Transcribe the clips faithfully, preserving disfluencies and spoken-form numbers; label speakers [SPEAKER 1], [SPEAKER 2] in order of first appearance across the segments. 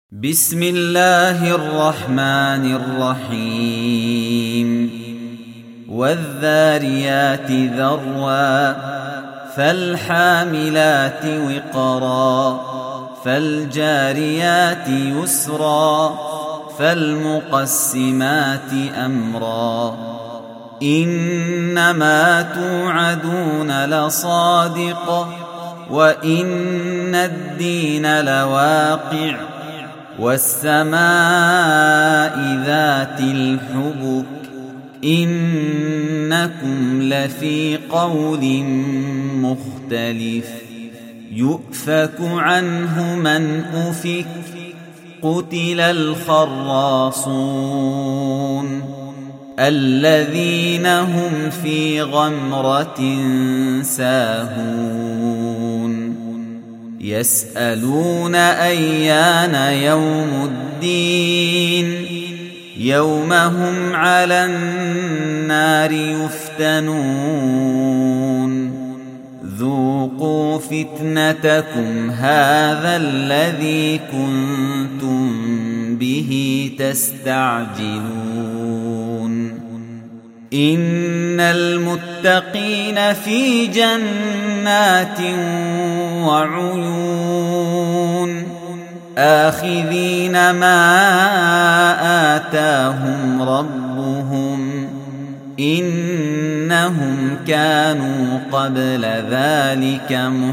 [SPEAKER 1] بسم الله الرحمن الرحيم والذاريات ذروا فالحاملات وقرا فالجاريات يسرا فالمقسمات أمرا إنما توعدون لصادق وإن الدين لواقع والسماء ذات الحبك إنكم لفي قول مختلف يؤفك عنه من أفك قتل الخراصون الذين هم في غمرة ساهون يسألون أيان يوم الدين يوم هم على النار يفتنون ذوقوا فتنتكم هذا الذي كنتم به تستعجلون إن المتقين في جنات وعيون آخذين ما آتاهم ربهم إنهم كانوا قبل ذلك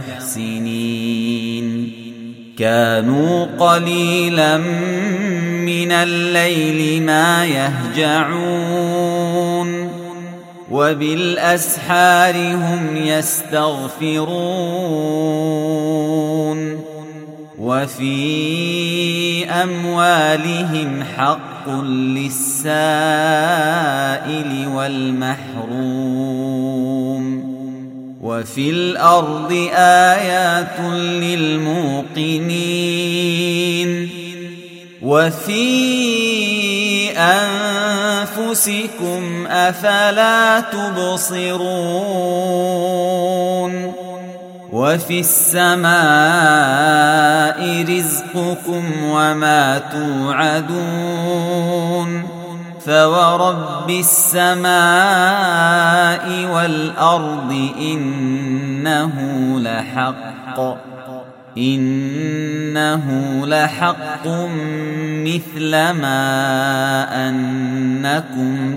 [SPEAKER 1] محسنين كانوا قليلا من الليل ما يهجعون وبالأسحار هم يستغفرون وفي أموالهم حق للسائل والمحروم وفي الأرض آيات للموقنين وفي أنفسكم أفلا تبصرون وفي السماء رزقكم وما توعدون فورب السماء والأرض إنه لحق إنه لحق مثل ما أنكم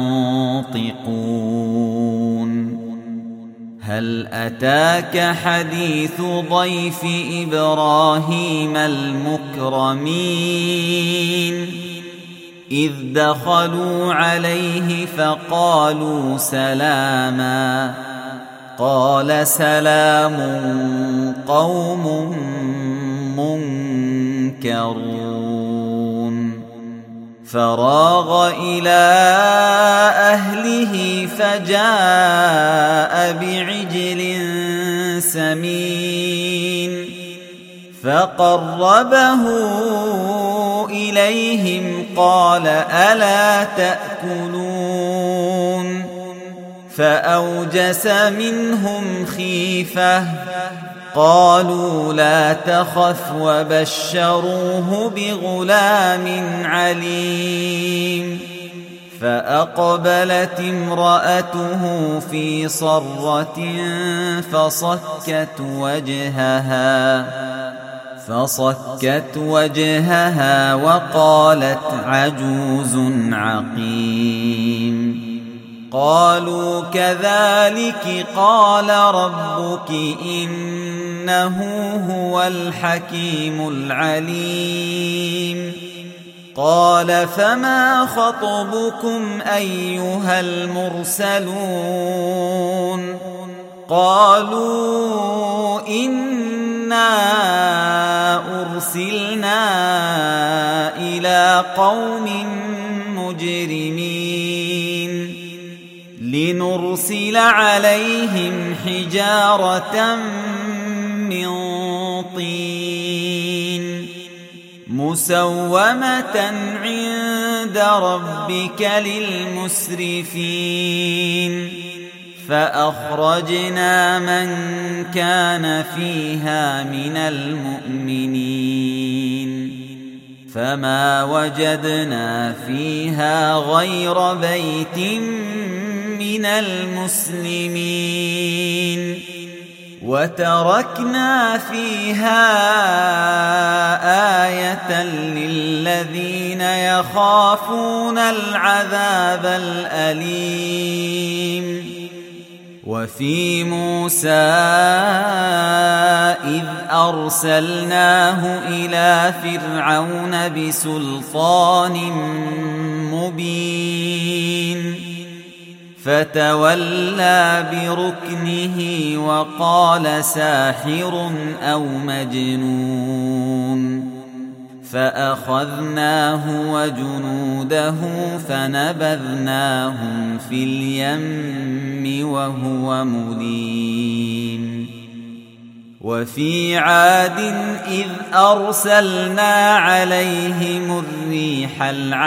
[SPEAKER 1] تنطقون هل أتاك حديث ضيف إبراهيم المكرمين إذ دخلوا عليه فقالوا سلاما قال سلام قوم منكرون فراغ إلى أهله فجاء بعجل سمين فقربه إليهم قال ألا تأكلون فأوجس منهم خيفة قالوا لا تخف وبشروه بغلام عليم فأقبلت امرأته في صرة فصكت وجهها فصكت وجهها وقالت عجوز عقيم قالوا كذلك قال ربك إنه هو الحكيم العليم قال فما خطبكم أيها المرسلون قالوا إنا أرسلنا إلى قوم مجرمين لنرسل عليهم حجارة من طين مسومة عند ربك للمسرفين فأخرجنا من كان فيها من المؤمنين فما وجدنا فيها غير بيت من المسلمين وتركنا فيها آية للذين يخافون العذاب الأليم. وفي موسى إذ أرسلناه إلى فرعون بسلطان مبين فتولى بركنه وقال ساحر أو مجنون فأخذناه وجنوده فنبذناهم في اليم وهو مليم. وفي عاد إذ أرسلنا عليهم الريح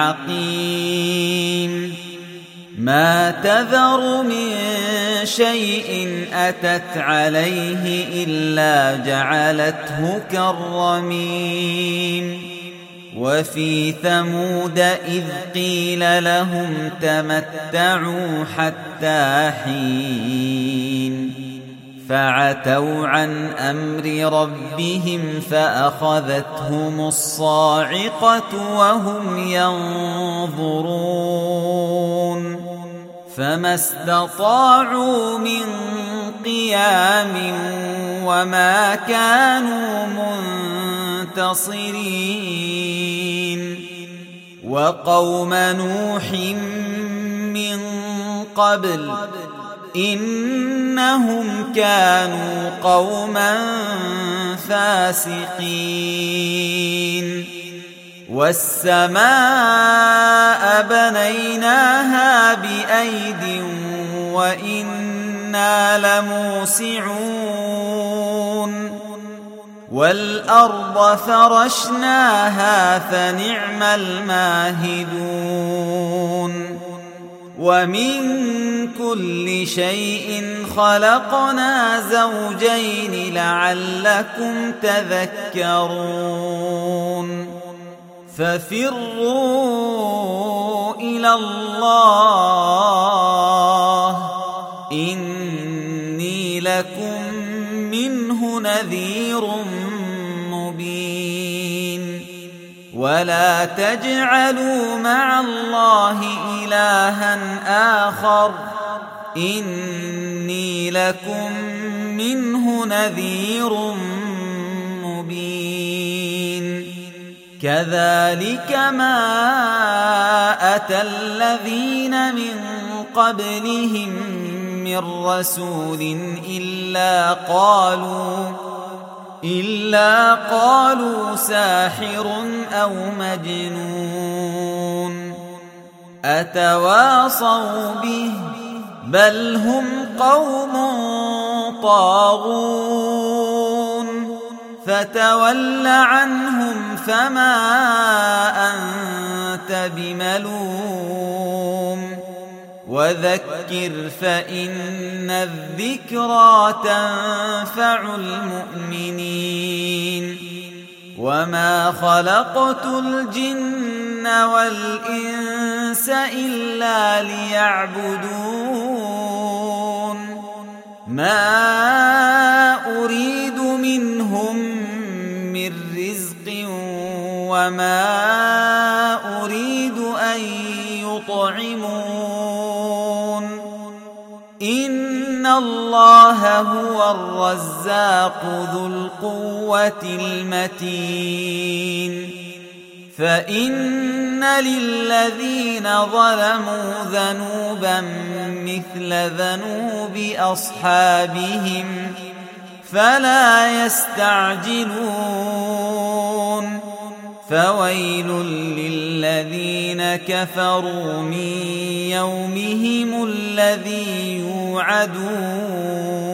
[SPEAKER 1] العقيم ما تذر من شيء أتت عليه إلا جعلته كالرميم. وفي ثمود إذ قيل لهم تمتعوا حتى حين فعتوا عن أمر ربهم فأخذتهم الصاعقة وهم ينظرون فما استطاعوا من قيام وما كانوا منتصرين. وقوم نوح من قبل إنهم كانوا قوما فاسقين. والسماء بنيناها بأيد وإنا لموسعون. والأرض فرشناها فنعم الماهدون. ومن كل شيء خلقنا زوجين لعلكم تذكرون. ففروا إلى الله إني لكم منه نذير مبين. ولا تجعلوا مع الله إلها آخر إني لكم منه نذير مبين. كذلك ما أتى الذين من قبلهم من رسول إلا قالوا إلا قالوا ساحر أو مجنون أتواصوا به بل هم قوم طاغون. فتول عنهم فما أنت بملوم وذكر فإن الذكرى تنفع المؤمنين. وما خلقت الجن والإنس إلا ليعبدون ما أريد منهم من رزق وما أريد أن يطعمون إن الله هو الرزاق ذو القوة المتين. فإن للذين ظلموا ذنوبا مثل ذنوب أصحابهم فلا يستعجلون. فويل للذين كفروا من يومهم الذي يوعدون.